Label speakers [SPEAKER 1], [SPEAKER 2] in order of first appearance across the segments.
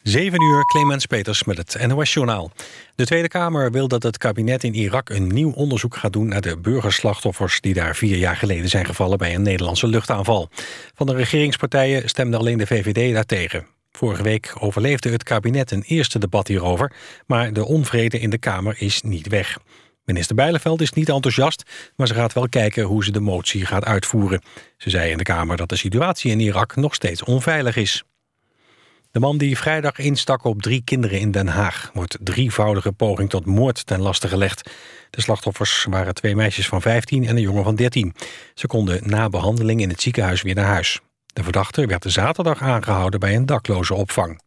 [SPEAKER 1] 7 uur, Clemens Peters met het NOS-journaal. De Tweede Kamer wil dat het kabinet in Irak een nieuw onderzoek gaat doen naar de burgerslachtoffers die daar 4 jaar geleden zijn gevallen bij een Nederlandse luchtaanval. Van de regeringspartijen stemde alleen de VVD daartegen. Vorige week overleefde het kabinet een eerste debat hierover, maar de onvrede in de Kamer is niet weg. Minister Bijleveld is niet enthousiast, maar ze gaat wel kijken hoe ze de motie gaat uitvoeren. Ze zei in de Kamer dat de situatie in Irak nog steeds onveilig is. De man die vrijdag instak op 3 kinderen in Den Haag wordt 3-voudige poging tot moord ten laste gelegd. De slachtoffers waren 2 meisjes van 15 en een jongen van 13. Ze konden na behandeling in het ziekenhuis weer naar huis. De verdachte werd zaterdag aangehouden bij een daklozenopvang.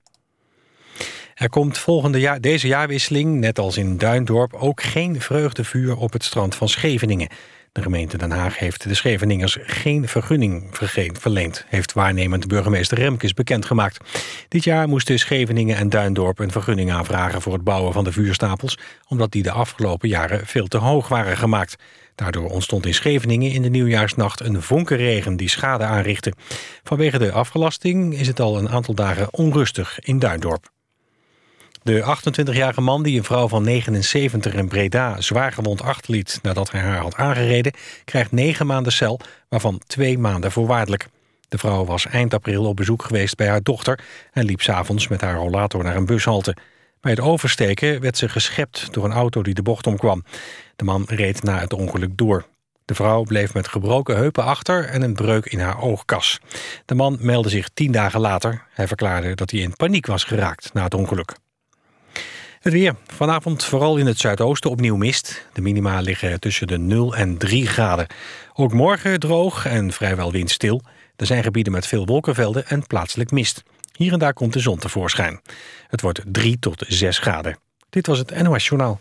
[SPEAKER 1] Er komt deze jaarwisseling, net als in Duindorp, ook geen vreugdevuur op het strand van Scheveningen. De gemeente Den Haag heeft de Scheveningers geen vergunning verleend, heeft waarnemend burgemeester Remkes bekendgemaakt. Dit jaar moesten Scheveningen en Duindorp een vergunning aanvragen voor het bouwen van de vuurstapels, omdat die de afgelopen jaren veel te hoog waren gemaakt. Daardoor ontstond in Scheveningen in de nieuwjaarsnacht een vonkenregen die schade aanrichtte. Vanwege de afgelasting is het al een aantal dagen onrustig in Duindorp. De 28-jarige man die een vrouw van 79 in Breda zwaargewond achterliet nadat hij haar had aangereden, krijgt 9 maanden cel, waarvan 2 maanden voorwaardelijk. De vrouw was eind april op bezoek geweest bij haar dochter en liep 's avonds met haar rollator naar een bushalte. Bij het oversteken werd ze geschept door een auto die de bocht omkwam. De man reed na het ongeluk door. De vrouw bleef met gebroken heupen achter en een breuk in haar oogkas. De man meldde zich 10 dagen later. Hij verklaarde dat hij in paniek was geraakt na het ongeluk. Het weer. Vanavond vooral in het zuidoosten opnieuw mist. De minima liggen tussen de 0 en 3 graden. Ook morgen droog en vrijwel windstil. Er zijn gebieden met veel wolkenvelden en plaatselijk mist. Hier en daar komt de zon tevoorschijn. Het wordt 3 tot 6 graden. Dit was het NOS Journaal.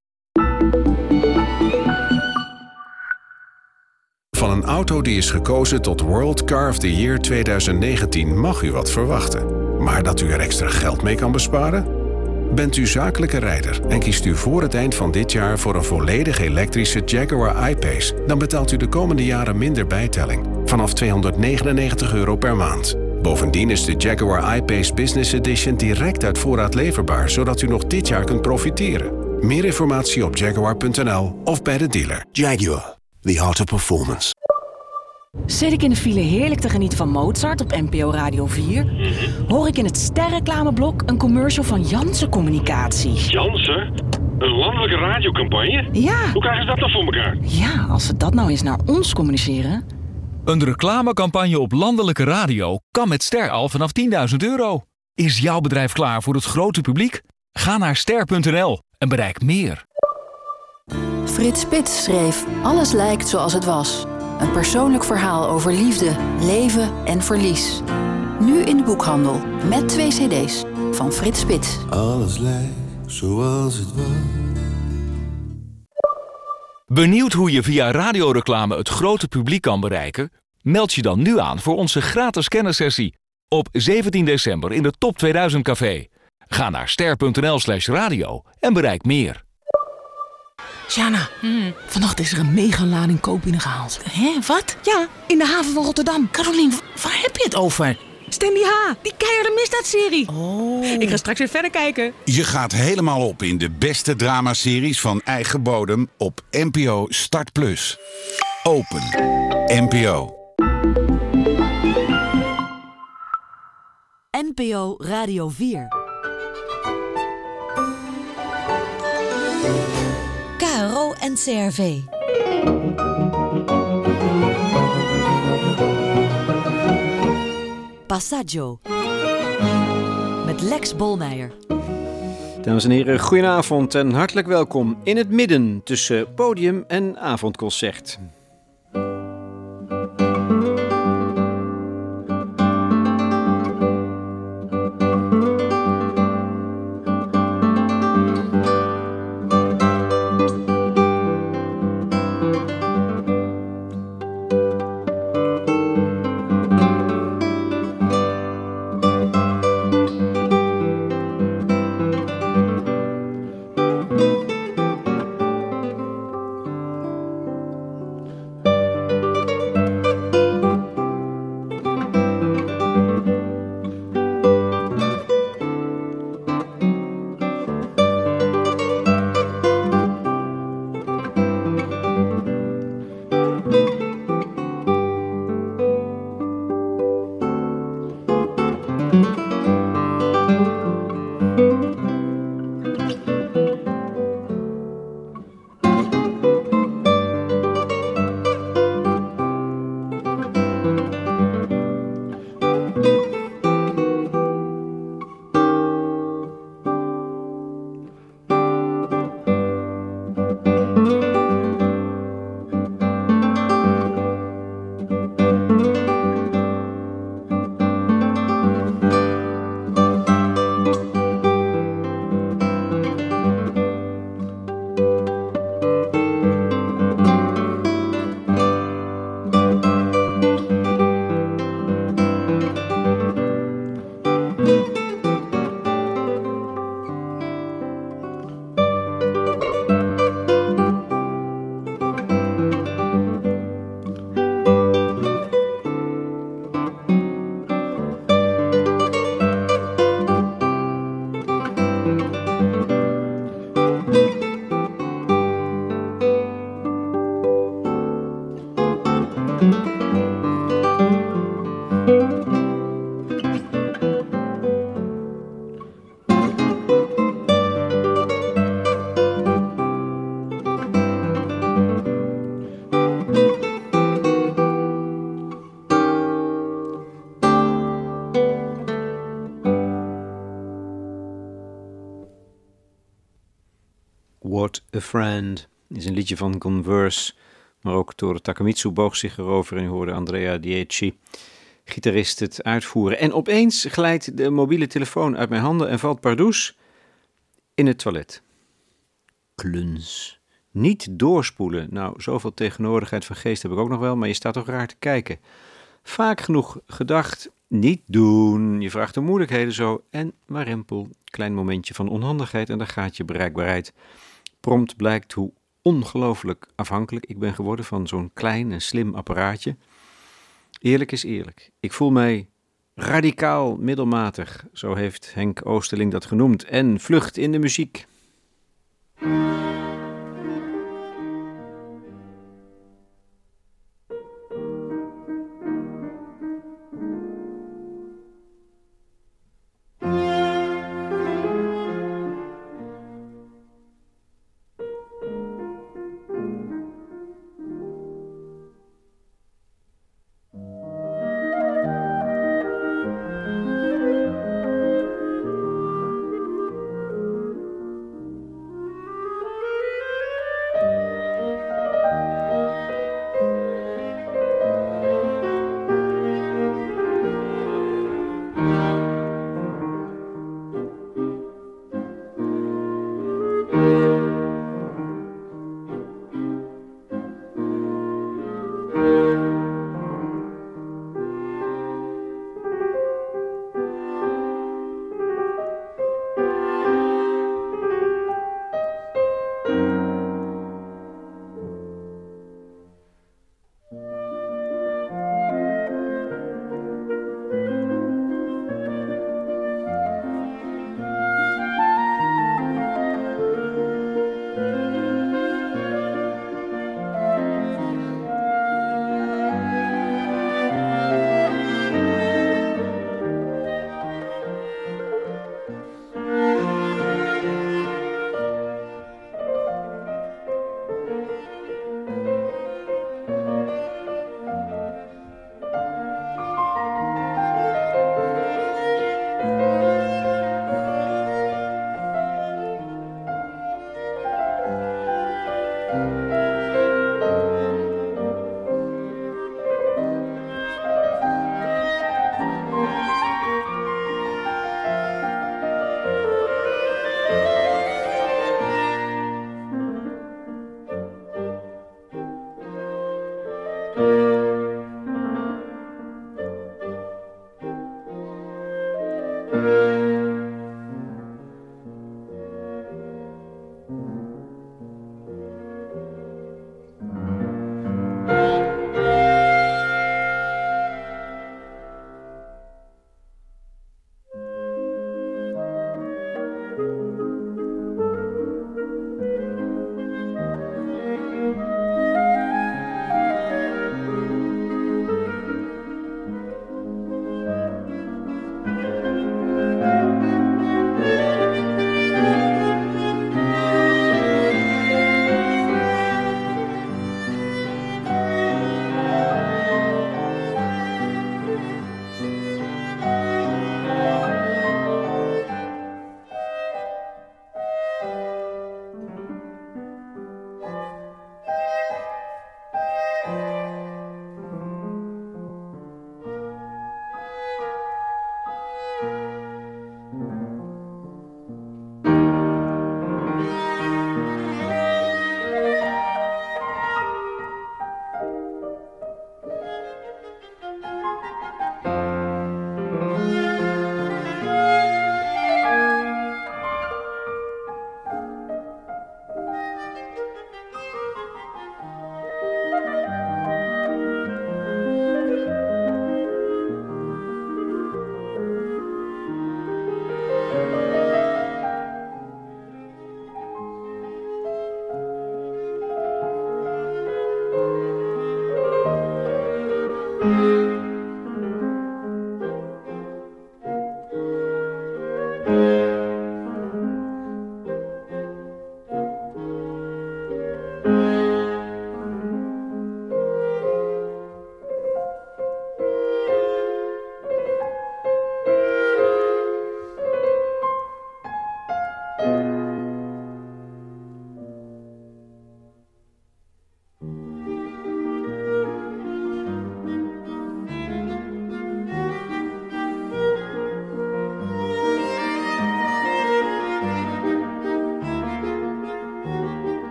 [SPEAKER 2] Van een auto die is gekozen tot World Car of the Year 2019 mag u wat verwachten. Maar dat u er extra geld mee kan besparen? Bent u zakelijke rijder en kiest u voor het eind van dit jaar voor een volledig elektrische Jaguar I-Pace, dan betaalt u de komende jaren minder bijtelling, vanaf €299 per maand. Bovendien is de Jaguar I-Pace Business Edition direct uit voorraad leverbaar, zodat u nog dit jaar kunt profiteren. Meer informatie op jaguar.nl of bij de dealer.
[SPEAKER 3] Jaguar, the art of performance.
[SPEAKER 4] Zit ik in de file heerlijk te genieten van Mozart op NPO Radio 4... hoor ik in het sterreclameblok een commercial van Janssen Communicatie.
[SPEAKER 5] Janssen? Een landelijke radiocampagne?
[SPEAKER 4] Ja.
[SPEAKER 5] Hoe krijgen ze dat dan voor elkaar?
[SPEAKER 4] Ja, als ze dat nou eens naar ons communiceren.
[SPEAKER 6] Een reclamecampagne op landelijke radio kan met Ster al vanaf €10.000. Is jouw bedrijf klaar voor het grote publiek? Ga naar ster.nl en bereik meer.
[SPEAKER 7] Frits Spits schreef Alles lijkt zoals het was. Een persoonlijk verhaal over liefde, leven en verlies. Nu in de boekhandel met 2 cd's van Frits Spits.
[SPEAKER 3] Alles lijkt zoals het was.
[SPEAKER 6] Benieuwd hoe je via radioreclame het grote publiek kan bereiken? Meld je dan nu aan voor onze gratis kennissessie op 17 december in de Top 2000 Café. Ga naar ster.nl/radio en bereik meer.
[SPEAKER 4] Jana, vannacht is er een megalading kook binnengehaald.
[SPEAKER 8] Hé, wat?
[SPEAKER 4] Ja, in de haven van Rotterdam.
[SPEAKER 8] Carolien, waar heb je het over?
[SPEAKER 4] Stanley H., die keiharde misdaadserie.
[SPEAKER 8] Oh.
[SPEAKER 4] Ik ga straks weer verder kijken.
[SPEAKER 9] Je gaat helemaal op in de beste dramaseries van eigen bodem op NPO Start Plus. Open. NPO.
[SPEAKER 10] NPO Radio 4. KRO en CRV. Passaggio. Met Lex Bolmeijer.
[SPEAKER 11] Dames en heren, goedenavond en hartelijk welkom in het midden tussen podium en avondconcert. What a Friend is een liedje van Converse, maar ook Toru Takemitsu boog zich erover en u hoorde Andrea Dieci, gitarist, het uitvoeren. En opeens glijdt de mobiele telefoon uit mijn handen en valt pardoes in het toilet. Kluns. Niet doorspoelen. Nou, zoveel tegenwoordigheid van geest heb ik ook nog wel, maar je staat toch raar te kijken. Vaak genoeg gedacht, niet doen. Je vraagt de moeilijkheden zo en warempel. Klein momentje van onhandigheid en daar gaat je bereikbaarheid. Prompt blijkt hoe ongelooflijk afhankelijk ik ben geworden van zo'n klein en slim apparaatje. Eerlijk is eerlijk. Ik voel mij radicaal middelmatig, zo heeft Henk Oosterling dat genoemd, en vlucht in de muziek.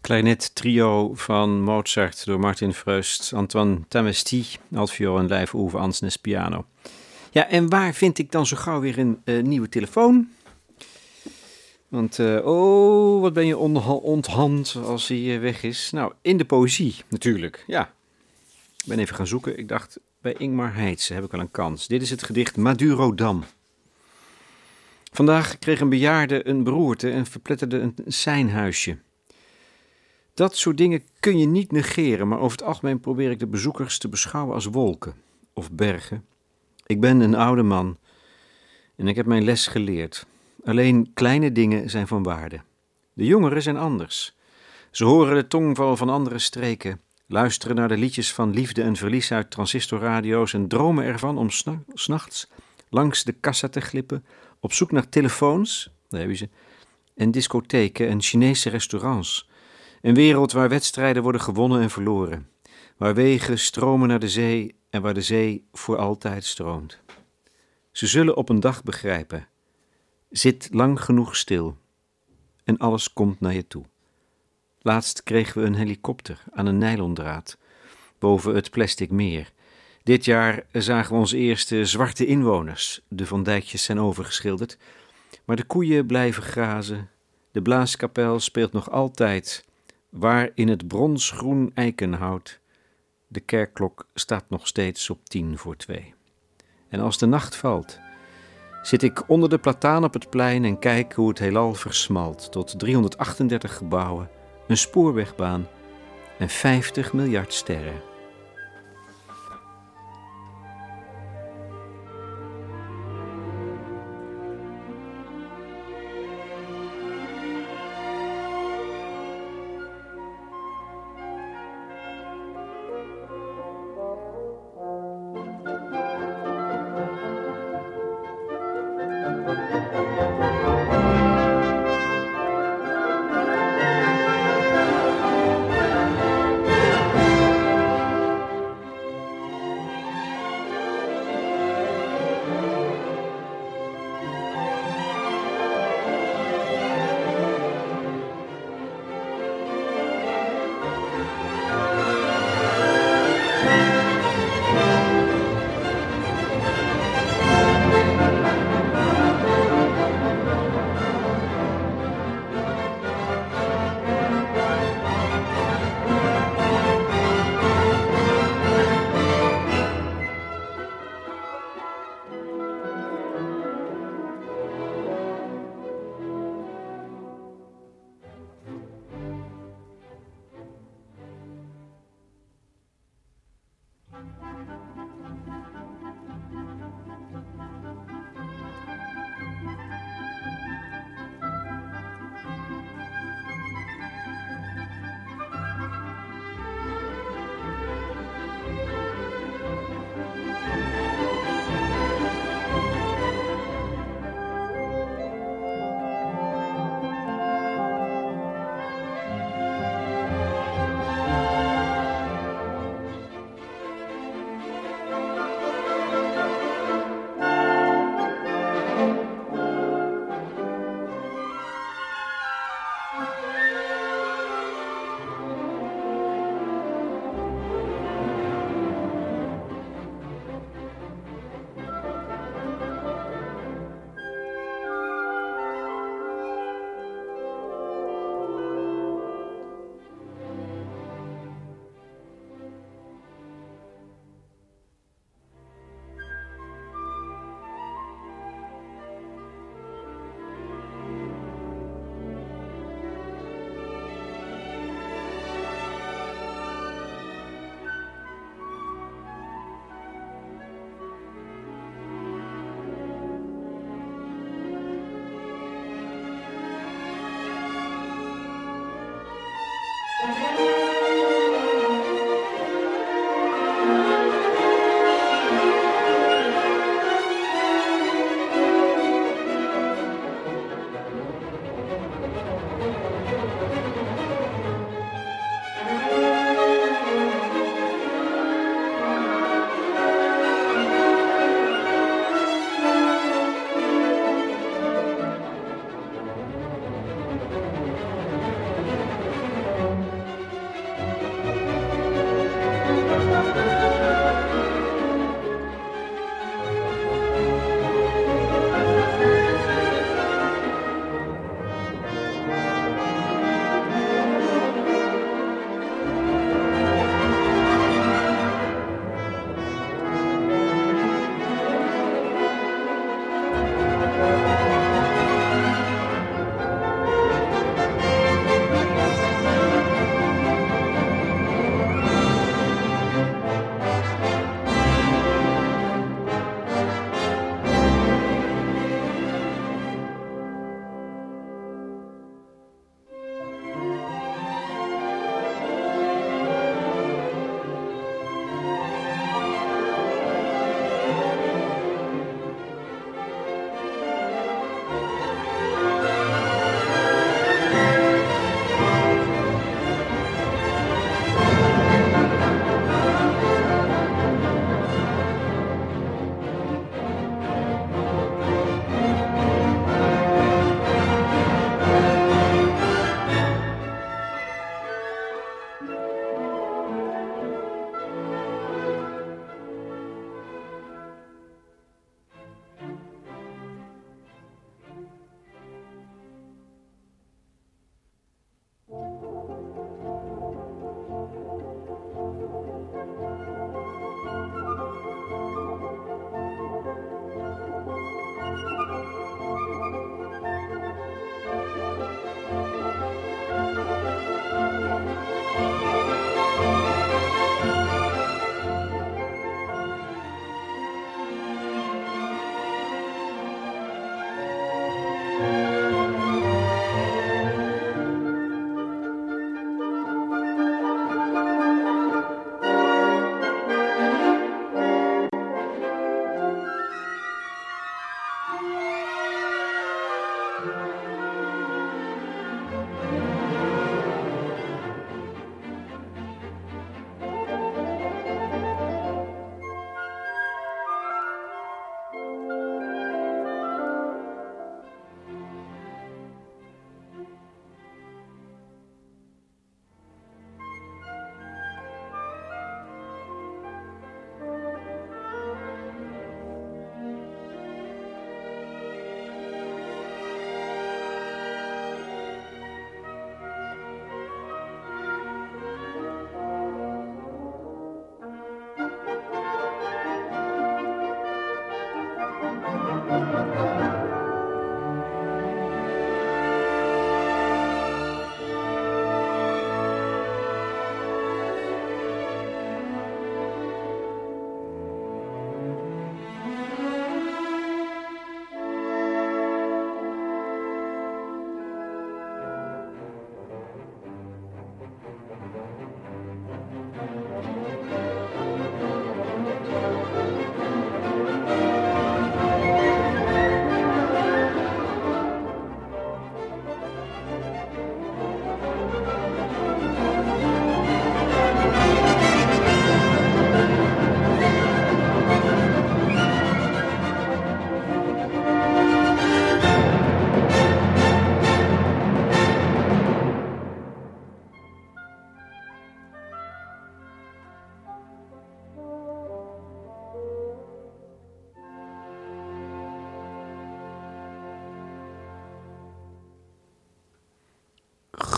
[SPEAKER 11] Klarinet trio van Mozart door Martin Freust, Antoine Tamesti, altviool en live Uwe Ansnes piano. Ja, en waar vind ik dan zo gauw weer een nieuwe telefoon? Want, wat ben je onthand als hij weg is. Nou, in de poëzie natuurlijk, ja. Ik ben even gaan zoeken. Ik dacht, bij Ingmar Heitse heb ik wel een kans. Dit is het gedicht Madurodam. Vandaag kreeg een bejaarde een beroerte en verpletterde een seinhuisje. Dat soort dingen kun je niet negeren, maar over het algemeen probeer ik de bezoekers te beschouwen als wolken of bergen. Ik ben een oude man en ik heb mijn les geleerd. Alleen kleine dingen zijn van waarde. De jongeren zijn anders. Ze horen de tongval van andere streken, luisteren naar de liedjes van liefde en verlies uit transistorradio's en dromen ervan om 's nachts langs de kassa te glippen, op zoek naar telefoons, daar heb je ze, en discotheken en Chinese restaurants. Een wereld waar wedstrijden worden gewonnen en verloren, waar wegen stromen naar de zee en waar de zee voor altijd stroomt. Ze zullen op een dag begrijpen, zit lang genoeg stil en alles komt naar je toe. Laatst kregen we een helikopter aan een nylondraad boven het plastic meer. Dit jaar zagen we onze eerste zwarte inwoners. De Van Dijkjes zijn overgeschilderd, maar de koeien blijven grazen. De blaaskapel speelt nog altijd waar in het bronsgroen eikenhout. De kerkklok staat nog steeds op 1:50. En als de nacht valt, zit ik onder de plataan op het plein en kijk hoe het heelal versmalt tot 338 gebouwen, een spoorwegbaan en 50 miljard sterren.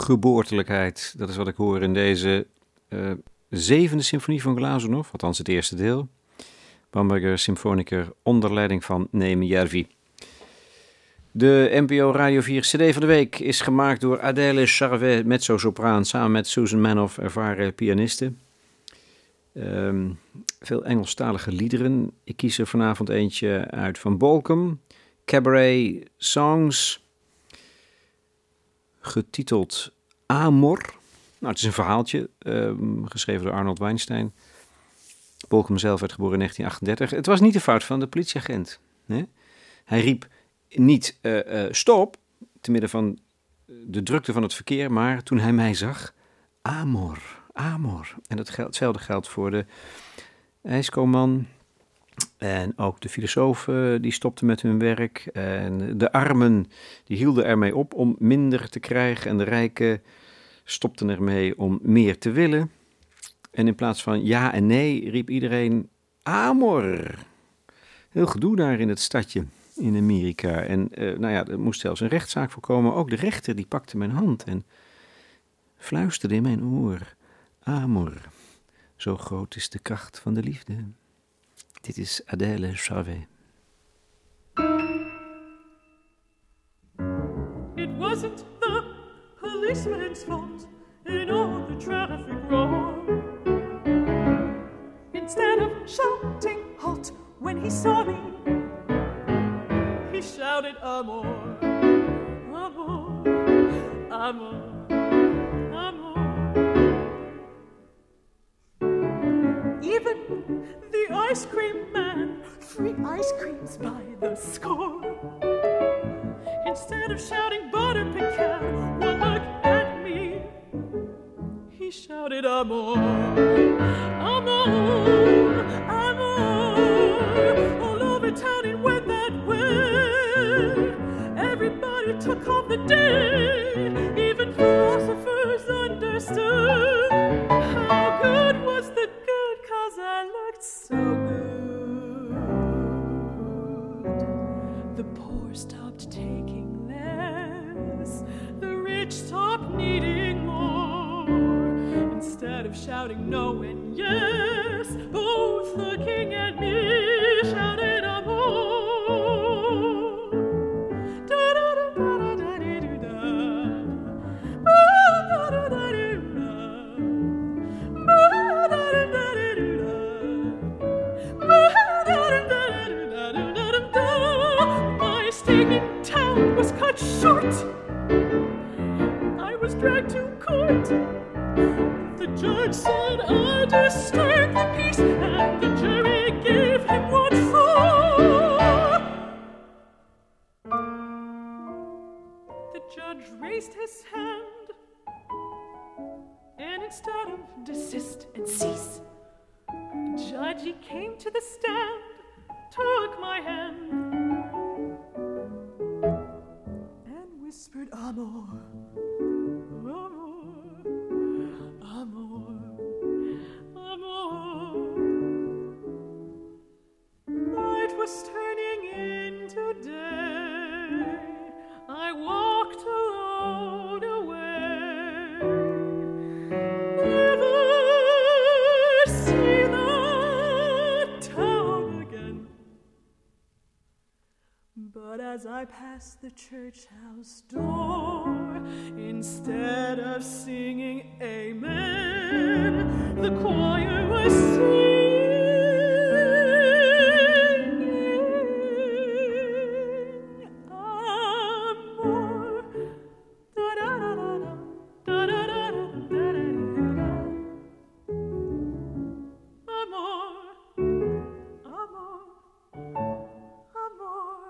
[SPEAKER 11] ongeboortelijkheid. Dat is wat ik hoor in deze 7e symfonie van Glazunov, althans het eerste deel. Bamberger Symfoniker onder leiding van Neeme Järvi. De NPO Radio 4 CD van de week is gemaakt door Adèle Charvet, mezzo-sopraan, samen met Susan Manoff, ervaren pianiste. Veel Engelstalige liederen. Ik kies er vanavond eentje uit van Bolcom. Cabaret Songs, getiteld Amor. Nou, het is een verhaaltje, geschreven door Arnold Weinstein. Bolcom zelf werd geboren in 1938. Het was niet de fout van de politieagent. Hè? Hij riep niet stop, te midden van de drukte van het verkeer, maar toen hij mij zag, Amor, Amor. En hetzelfde geldt voor de ijskoman. En ook de filosofen die stopten met hun werk. En de armen die hielden ermee op om minder te krijgen. En de rijken stopten ermee om meer te willen. En in plaats van ja en nee riep iedereen Amor. Heel gedoe daar in het stadje in Amerika. En er moest zelfs een rechtszaak voorkomen. Ook de rechter die pakte mijn hand en fluisterde in mijn oor. Amor, zo groot is de kracht van de liefde. Dit is Adèle Charvet.
[SPEAKER 12] It wasn't the policeman's fault in all the traffic roar. Instead of shouting halt when he saw me, he shouted Amor, Amor, Amor, Amor. Even the ice cream man, free ice creams by the score. Instead of shouting butter pecan, one look at me, he shouted Amor, Amor, Amor. All over town it went that way. Everybody took off the day. Even philosophers understood. How good was the good, 'cause I looked so good. The poor stopped taking less. The rich stopped needing more. Instead of shouting no and yes, both the king and me shouted Amor. My stay in town was cut short. I was dragged to court. The judge said I disturbed the peace, and the jury gave him what for. The judge raised his hand, and instead of desist and cease, Judge, he came to the stand, took my hand, and whispered Amor, Amor, Amor, Amor. Night was turning into day. I walked alone away. Never see the town again. But as I passed the church house door, instead of singing amen, the choir was singing Amor. Da-da-da-da-da, da-da-da-da-da-da-da. Amor, Amor, Amor.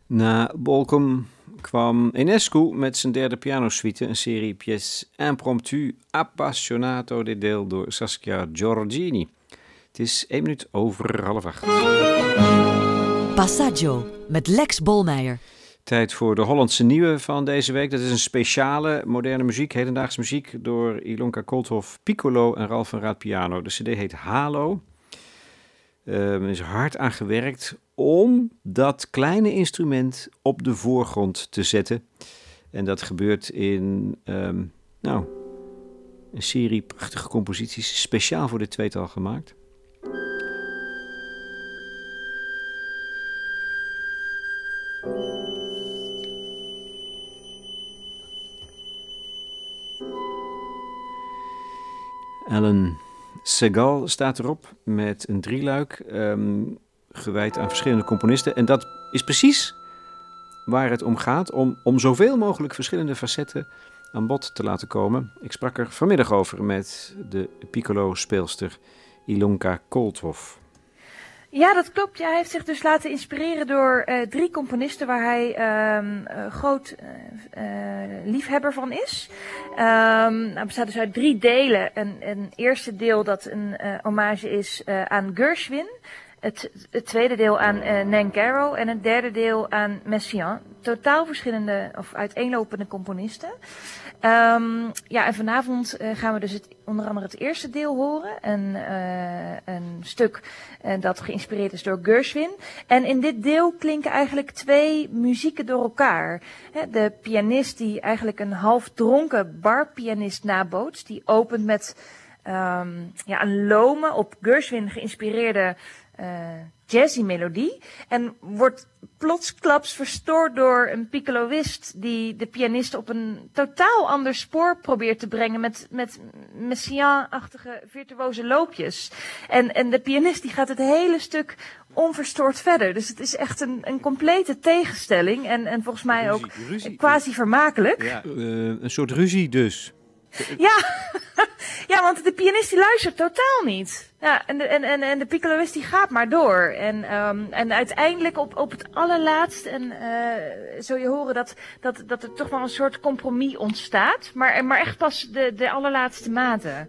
[SPEAKER 11] Na Bolcom kwam Enescu met zijn derde pianosuite, een serie pièces impromptu appassionato, dit deel door Saskia Giorgini. Het is 1 minuut over 7:30.
[SPEAKER 10] Passaggio met Lex Bolmeijer.
[SPEAKER 11] Tijd voor de Hollandse nieuwe van deze week. Dat is een speciale moderne muziek, hedendaagse muziek door Ilonka Kolthoff piccolo en Ralf van Raad piano. De cd heet Halo. Er is hard aan gewerkt om dat kleine instrument op de voorgrond te zetten. En dat gebeurt in een serie prachtige composities, speciaal voor dit tweetal gemaakt. Alan Segal staat erop met een drieluik, gewijd aan verschillende componisten. En dat is precies waar het om gaat, om zoveel mogelijk verschillende facetten aan bod te laten komen. Ik sprak er vanmiddag over met de piccolo-speelster Ilonka Kolthoff.
[SPEAKER 13] Ja, dat klopt. Ja, hij heeft zich dus laten inspireren door 3 componisten waar hij groot liefhebber van is. Het bestaat dus uit 3 delen. Een eerste deel dat een hommage is aan Gershwin. Het tweede deel aan Nancarrow en het derde deel aan Messiaen. Totaal verschillende of uiteenlopende componisten. En vanavond gaan we dus onder andere het eerste deel horen. Een stuk dat geïnspireerd is door Gershwin. En in dit deel klinken eigenlijk 2 muzieken door elkaar. De pianist die eigenlijk een half dronken barpianist nabootst. Die opent met een lome, op Gershwin geïnspireerde jazzy melodie. En wordt plotsklaps verstoord door een piccoloist die de pianist op een totaal ander spoor probeert te brengen met Messiaen-achtige virtuoze loopjes. En de pianist die gaat het hele stuk onverstoord verder. Dus het is echt een complete tegenstelling en volgens mij ook quasi vermakelijk.
[SPEAKER 11] Ja, een soort ruzie dus.
[SPEAKER 13] Ja, want de pianist die luistert totaal niet. Ja, en de piccoloist die gaat maar door. En uiteindelijk op het allerlaatst zul je horen dat er toch wel een soort compromis ontstaat. Maar echt pas de allerlaatste maten.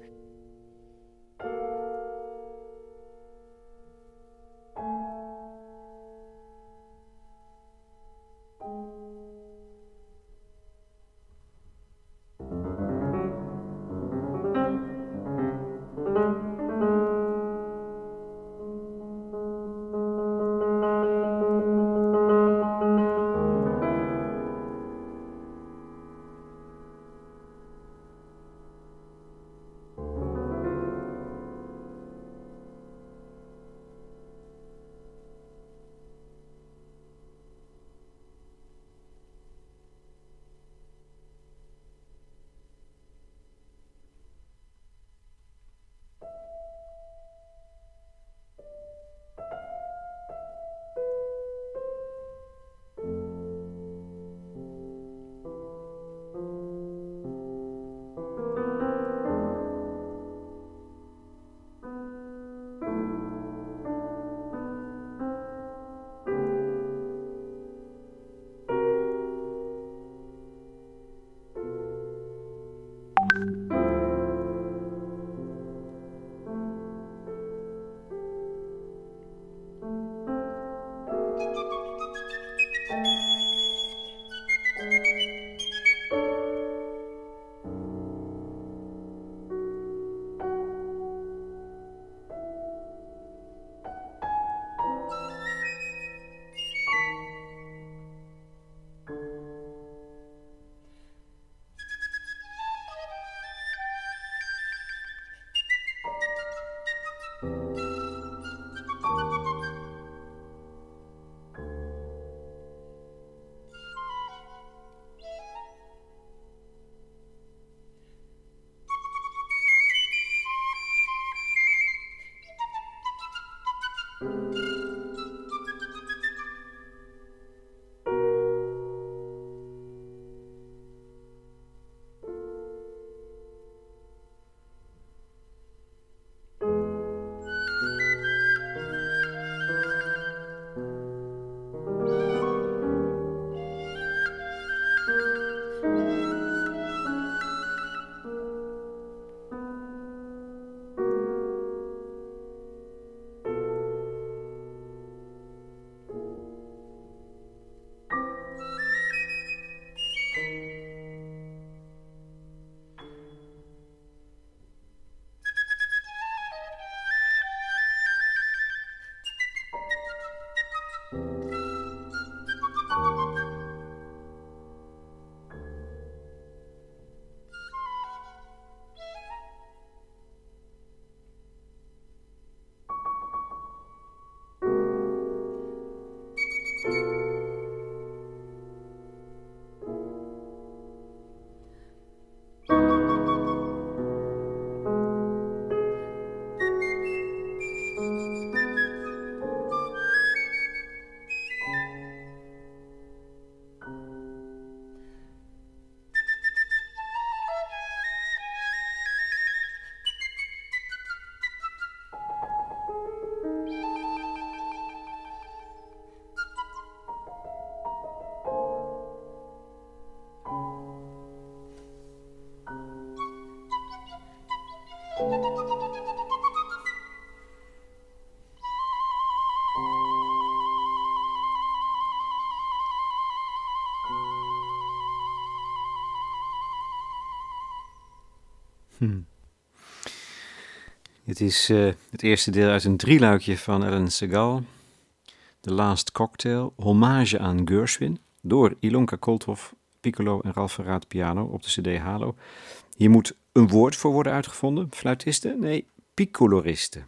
[SPEAKER 11] Het is het eerste deel uit een drieluikje van Alan Segal. The Last Cocktail, hommage aan Gershwin, door Ilonka Kolthoff, piccolo en Ralph Verraad piano op de cd Halo. Hier moet een woord voor worden uitgevonden. Fluitisten? Nee, piccoloristen.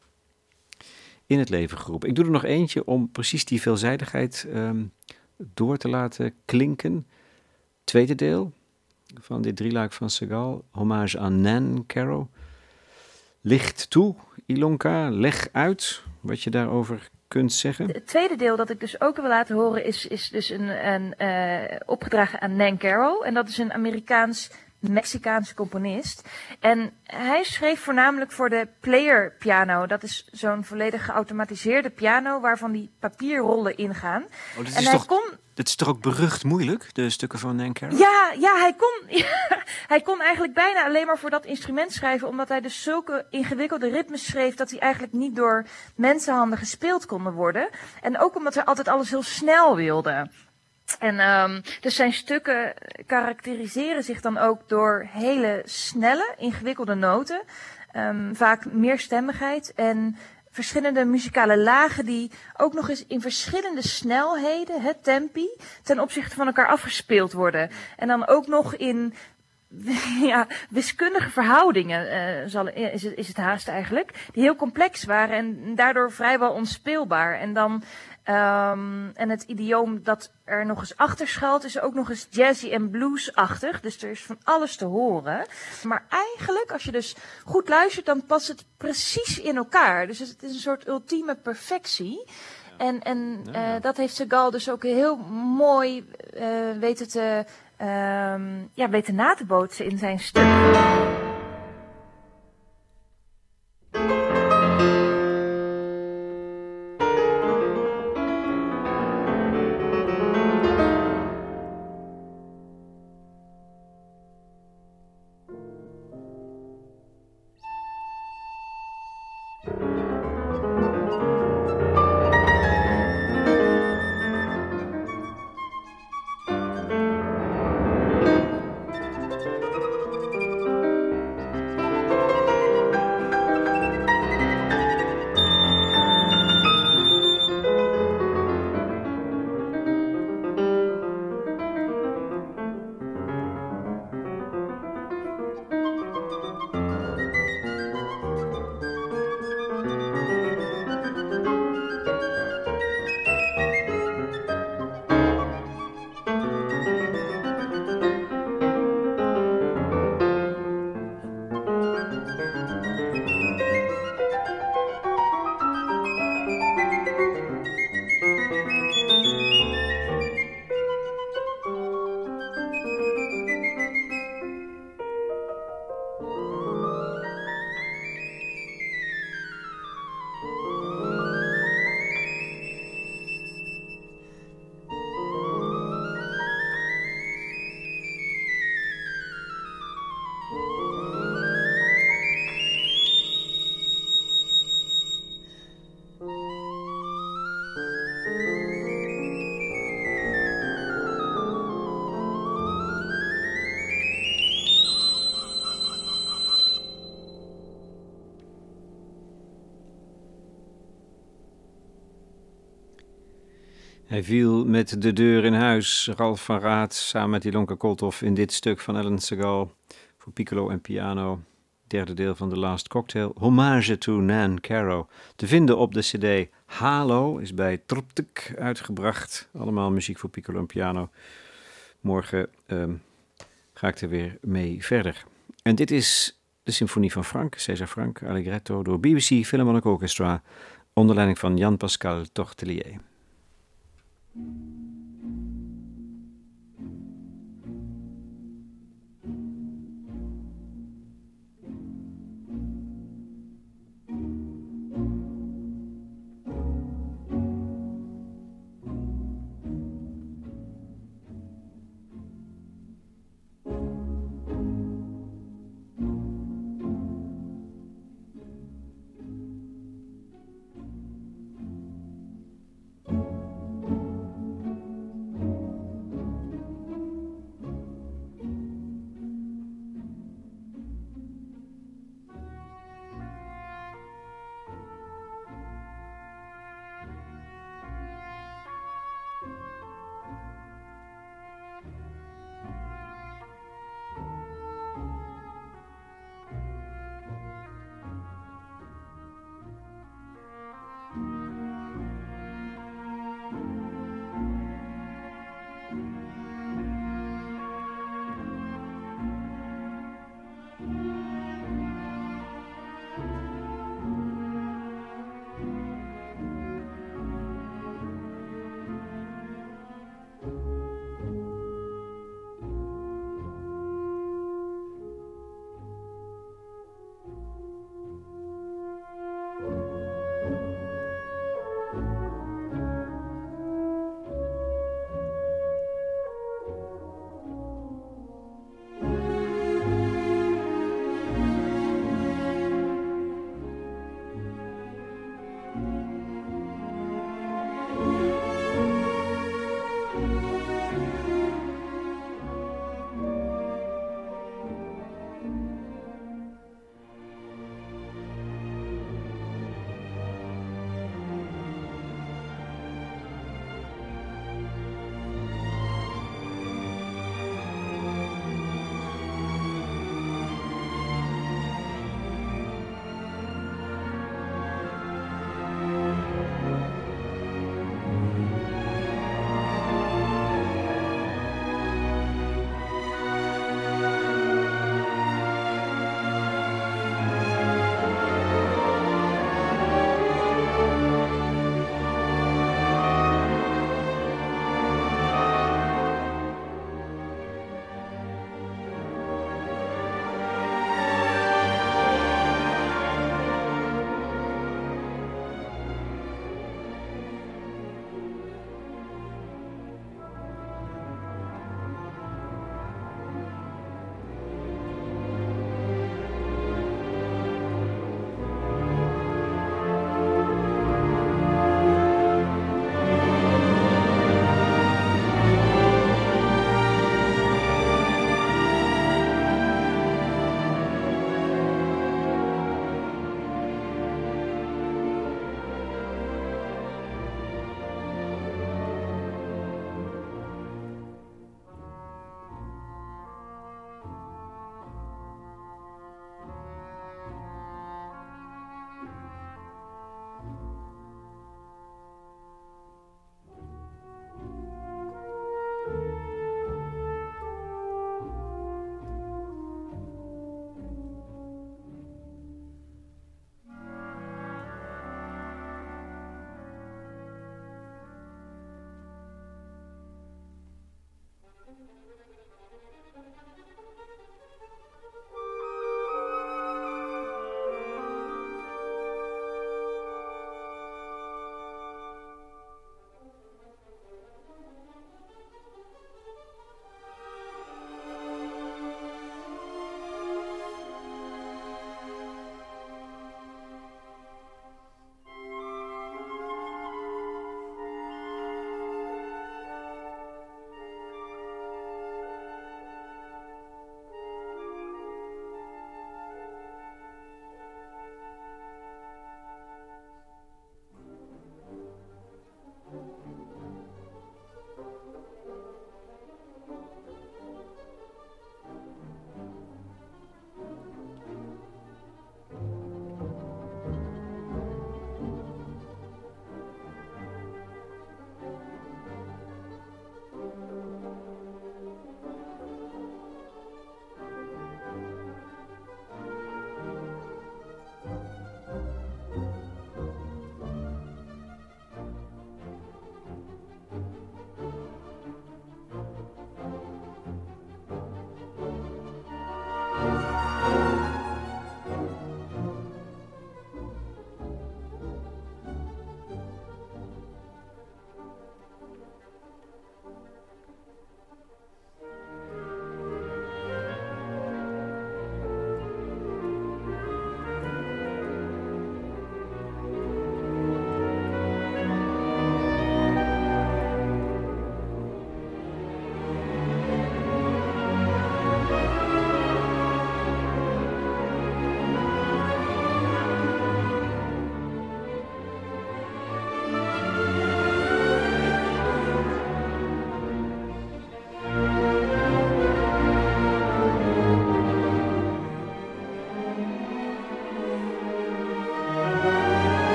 [SPEAKER 11] In het leven geroepen. Ik doe er nog eentje om precies die veelzijdigheid door te laten klinken. Tweede deel van dit drieluik van Segal, hommage aan Nan Caro. Licht toe, Ilonka, leg uit wat je daarover kunt zeggen.
[SPEAKER 13] Het tweede deel dat ik dus ook wil laten horen is dus een opgedragen aan Nan Caro. En dat is een Amerikaans-Mexicaanse componist. En hij schreef voornamelijk voor de player piano. Dat is zo'n volledig geautomatiseerde piano waarvan die papierrollen ingaan.
[SPEAKER 11] Oh, dat is toch ook berucht moeilijk, de stukken van Nan Caro?
[SPEAKER 13] Ja, hij kon eigenlijk bijna alleen maar voor dat instrument schrijven, omdat hij dus zulke ingewikkelde ritmes schreef dat die eigenlijk niet door mensenhanden gespeeld konden worden. En ook omdat hij altijd alles heel snel wilde. En dus zijn stukken karakteriseren zich dan ook door hele snelle, ingewikkelde noten, vaak meerstemmigheid en verschillende muzikale lagen die ook nog eens in verschillende snelheden, tempi, ten opzichte van elkaar afgespeeld worden. En dan ook nog in wiskundige verhoudingen, is het haast eigenlijk, die heel complex waren en daardoor vrijwel onspeelbaar. En dan en het idioom dat er nog eens achter schuilt is ook nog eens jazzy en bluesachtig. Dus er is van alles te horen. Maar eigenlijk, als je dus goed luistert, dan past het precies in elkaar. Dus het is een soort ultieme perfectie. En dat heeft Segal dus ook heel mooi weten na te bootsen in zijn stuk.
[SPEAKER 11] Hij viel met de deur in huis. Ralf van Raat samen met Ilonka Kolthoff in dit stuk van Alan Segal voor piccolo en piano. Derde deel van The Last Cocktail. Hommage to Nan Caro. Te vinden op de cd Halo is bij Troptek uitgebracht. Allemaal muziek voor piccolo en piano. Morgen ga ik er weer mee verder. En dit is de symfonie van Frank, César Franck, Allegretto, door BBC Philharmonic Orchestra onder leiding van Jan-Pascal Tortelier.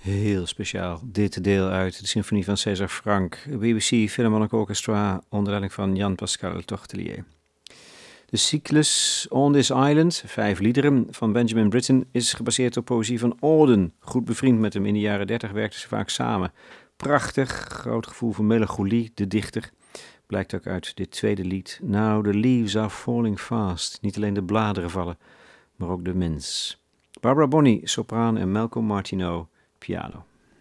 [SPEAKER 11] Heel speciaal dit deel uit de symfonie van César Franck, BBC Philharmonic Orchestra onder leiding van Jean-Pascal Tortelier. De cyclus On This Island, 5 liederen van Benjamin Britten, is gebaseerd op poëzie van Auden. Goed bevriend met hem, in de jaren 30 werkten ze vaak samen. Prachtig, groot gevoel van melancholie, de dichter. Blijkt ook uit dit tweede lied. Now the leaves are falling fast. Niet alleen de bladeren vallen, maar ook de mens. Barbara Bonney, sopraan en Malcolm Martineau, piano.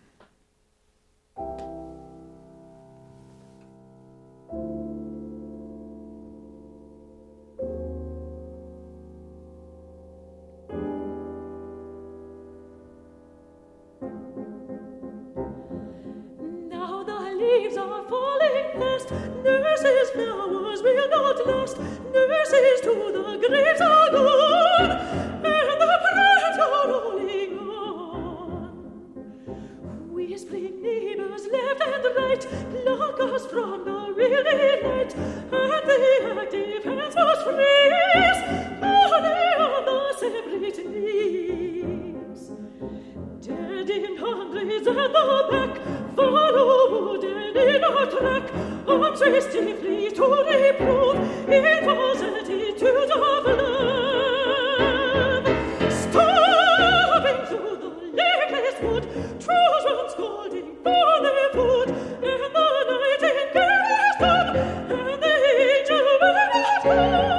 [SPEAKER 12] Leaves are falling fast. Nurses, flowers will not last. Nurses to the graves are gone, and the prayers are rolling on. Whispering neighbors left and right block us from the really light, and the active hands must freeze only on the separate leaves. Dead in hundreds at the back, follow dead in our track, untraced stiffly to reprove impossitudes of love. Stomping through the leafless wood, Trojans scolding for their food, and the nightingale is gone, and the angel will not come.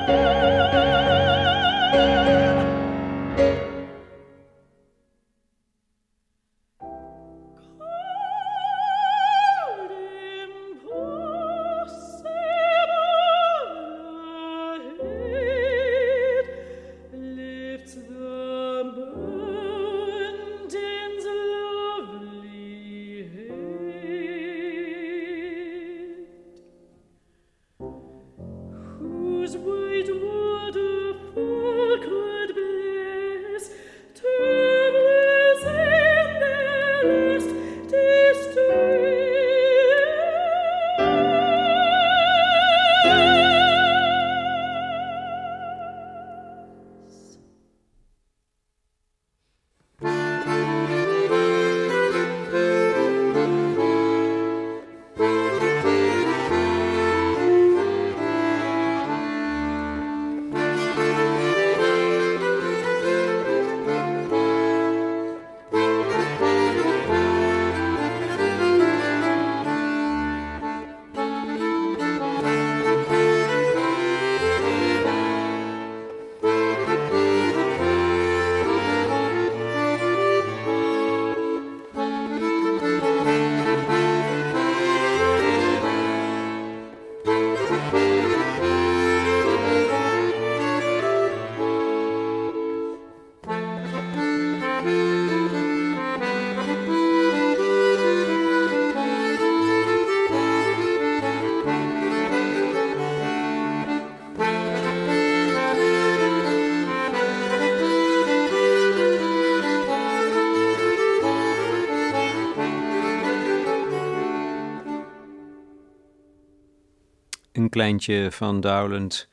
[SPEAKER 11] Een kleintje van Dowland.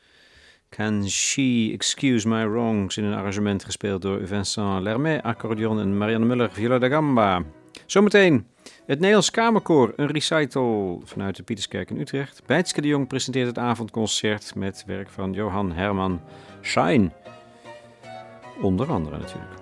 [SPEAKER 11] Can She Excuse My Wrongs in een arrangement gespeeld door Vincent Lermet, accordeon en Marianne Muller, viola da gamba. Zometeen het Nederlands Kamerkoor, een recital vanuit de Pieterskerk in Utrecht. Bijtske de Jong presenteert het avondconcert met werk van Johan Herman Schein. Onder andere natuurlijk.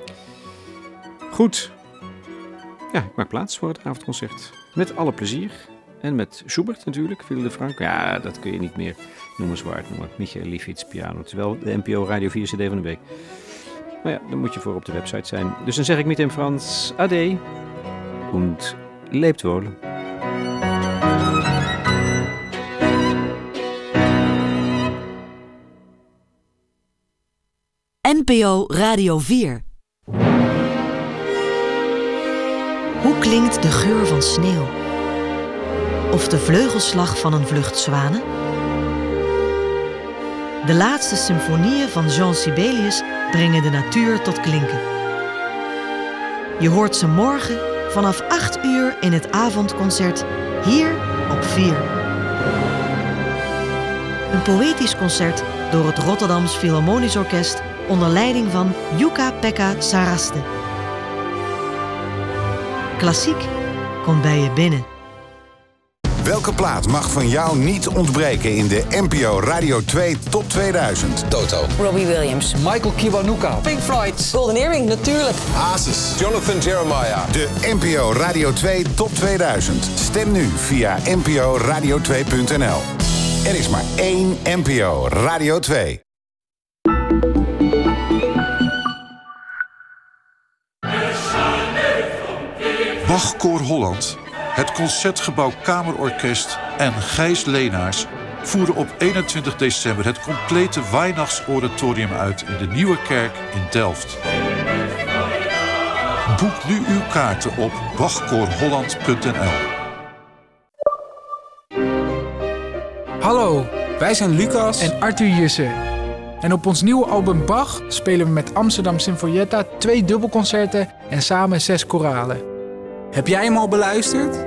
[SPEAKER 11] Goed. Ja, ik maak plaats voor het avondconcert. Met alle plezier. En met Schubert natuurlijk, Philippe de Franck. Ja, dat kun je niet meer noemenswaard noemen. Michael Liefits, piano. Terwijl de NPO Radio 4 CD van de week. Maar ja, daar moet je voor op de website zijn. Dus dan zeg ik met in Frans, ade. Und lebt wohl.
[SPEAKER 10] NPO Radio 4. Hoe klinkt de geur van sneeuw? Of de vleugelslag van een vlucht zwanen? De laatste symfonieën van Jean Sibelius brengen de natuur tot klinken. Je hoort ze morgen vanaf 8 uur in het avondconcert hier op 4. Een poëtisch concert door het Rotterdams Philharmonisch Orkest onder leiding van Jukka-Pekka Saraste. Klassiek komt bij je binnen.
[SPEAKER 9] Welke plaat mag van jou niet ontbreken in de NPO Radio 2 Top 2000?
[SPEAKER 14] Toto.
[SPEAKER 15] Robbie Williams.
[SPEAKER 14] Michael Kiwanuka.
[SPEAKER 15] Pink Floyd. Golden Earring, natuurlijk.
[SPEAKER 14] Hazes. Jonathan Jeremiah.
[SPEAKER 9] De NPO Radio 2 Top 2000. Stem nu via nporadio2.nl. Er is maar één NPO Radio 2.
[SPEAKER 16] Bachkoor Holland, het Concertgebouw Kamerorkest en Gijs Leenaars voeren op 21 december het complete Weihnachtsoratorium uit in de Nieuwe Kerk in Delft. Boek nu uw kaarten op bachkoorholland.nl.
[SPEAKER 17] Hallo, wij zijn Lucas en Arthur Jussen. En op ons nieuwe album Bach spelen we met Amsterdam Sinfonietta 2 dubbelconcerten en samen 6 koralen. Heb jij hem al beluisterd?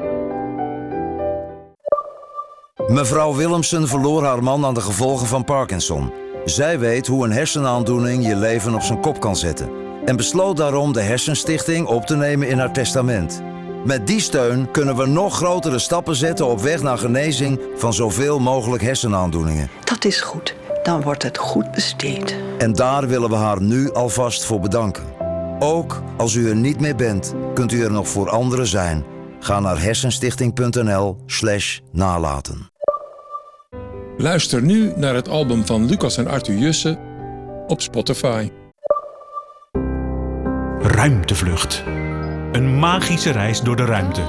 [SPEAKER 18] Mevrouw Willemsen verloor haar man aan de gevolgen van Parkinson. Zij weet hoe een hersenaandoening je leven op zijn kop kan zetten. En besloot daarom de Hersenstichting op te nemen in haar testament. Met die steun kunnen we nog grotere stappen zetten op weg naar genezing van zoveel mogelijk hersenaandoeningen.
[SPEAKER 19] Dat is goed. Dan wordt het goed besteed.
[SPEAKER 18] En daar willen we haar nu alvast voor bedanken. Ook als u er niet meer bent, kunt u er nog voor anderen zijn. Ga naar hersenstichting.nl/nalaten.
[SPEAKER 20] Luister nu naar het album van Lucas en Arthur Jussen op Spotify.
[SPEAKER 21] Ruimtevlucht. Een magische reis door de ruimte.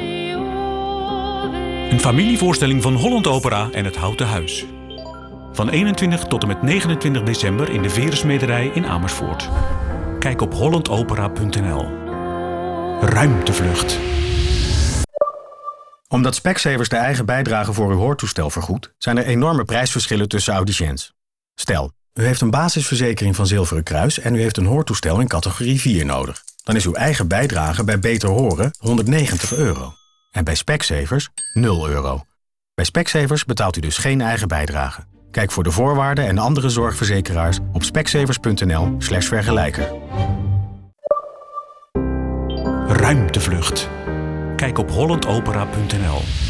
[SPEAKER 21] Een familievoorstelling van Holland Opera en het Houten Huis. Van 21 tot en met 29 december in de Verensmederij in Amersfoort. Kijk op hollandopera.nl. Ruimtevlucht.
[SPEAKER 22] Omdat Specsavers de eigen bijdrage voor uw hoortoestel vergoedt, zijn er enorme prijsverschillen tussen audiciëns. Stel, u heeft een basisverzekering van Zilveren Kruis en u heeft een hoortoestel in categorie 4 nodig. Dan is uw eigen bijdrage bij Beter Horen €190. En bij Specsavers €0. Bij Specsavers betaalt u dus geen eigen bijdrage. Kijk voor de voorwaarden en andere zorgverzekeraars op specsavers.nl/vergelijker.
[SPEAKER 21] Ruimtevlucht. Kijk op hollandopera.nl.